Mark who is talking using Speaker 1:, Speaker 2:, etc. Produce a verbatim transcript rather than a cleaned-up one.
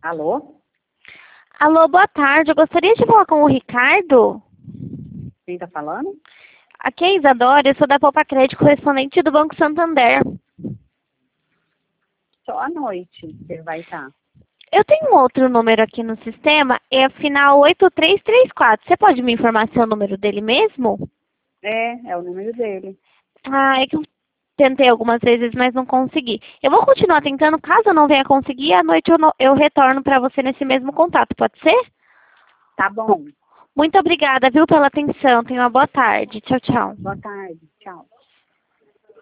Speaker 1: Alô?
Speaker 2: Alô, boa tarde. Eu gostaria de falar com o Ricardo.
Speaker 1: Quem tá falando?
Speaker 2: Aqui é a Isadora, eu sou da Poupa Crédito, correspondente do Banco Santander.
Speaker 1: Só à noite ele vai estar.
Speaker 2: Eu tenho um outro número aqui no sistema, é a final oito três três quatro. Você pode me informar se é o número dele mesmo?
Speaker 1: É, é o número dele.
Speaker 2: Ah, é que eu tentei algumas vezes, mas não consegui. Eu vou continuar tentando, caso eu não venha conseguir, à noite eu, não- eu retorno para você nesse mesmo contato, pode ser?
Speaker 1: Tá bom.
Speaker 2: Muito obrigada, viu, pela atenção. Tenha uma boa tarde. Tchau, tchau.
Speaker 1: Boa tarde. Tchau.